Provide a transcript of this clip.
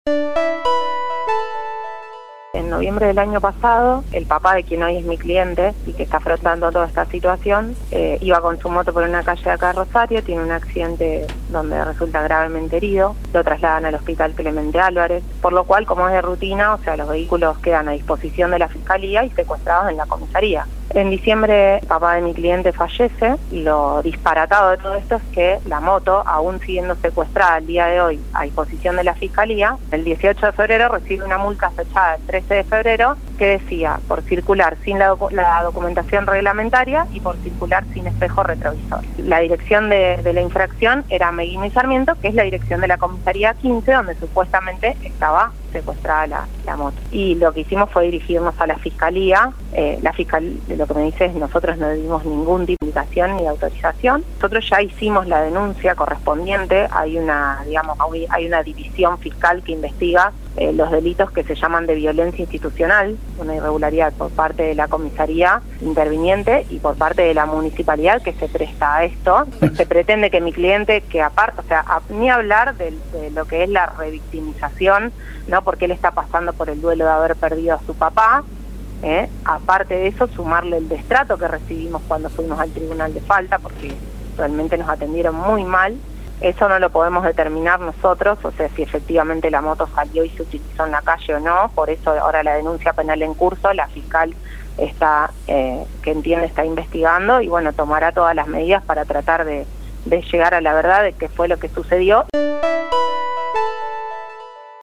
En noviembre del año pasado, el papá de quien hoy es mi cliente y que está afrontando toda esta situación, iba con su moto por una calle de acá de Rosario, tiene un accidente donde resulta gravemente herido, lo trasladan al hospital Clemente Álvarez, por lo cual, como es de rutina, o sea, los vehículos quedan a disposición de la Fiscalía y secuestrados en la comisaría. En diciembre, el papá de mi cliente fallece. Lo disparatado de todo esto es que la moto, aún siendo secuestrada el día de hoy a disposición de la Fiscalía, el 18 de febrero recibe una multa fechada el 13 de febrero que decía por circular sin la documentación reglamentaria y por circular sin espejo retrovisor. La dirección de la infracción era Meguino y Sarmiento, que es la dirección de la comisaría 15, donde supuestamente estaba secuestrada la moto. Y lo que hicimos fue dirigirnos a la Fiscalía. La Fiscalía, lo que me dice es, nosotros no dimos ningún tipo de indicación ni de autorización. Nosotros ya hicimos la denuncia correspondiente. Hay una división fiscal que investiga los delitos que se llaman de violencia institucional, una irregularidad por parte de la comisaría interviniente y por parte de la municipalidad que se presta a esto. Se pretende que mi cliente, que aparte, o sea, ni hablar de lo que es la revictimización, ¿no? Porque él está pasando por el duelo de haber perdido a su papá. Aparte de eso, sumarle el destrato que recibimos cuando fuimos al tribunal de falta, porque realmente nos atendieron muy mal. Eso no lo podemos determinar nosotros, o sea, si efectivamente la moto salió y se utilizó en la calle o no. Por eso ahora la denuncia penal en curso, la fiscal está, que entiende, está investigando y bueno, tomará todas las medidas para tratar de llegar a la verdad de qué fue lo que sucedió.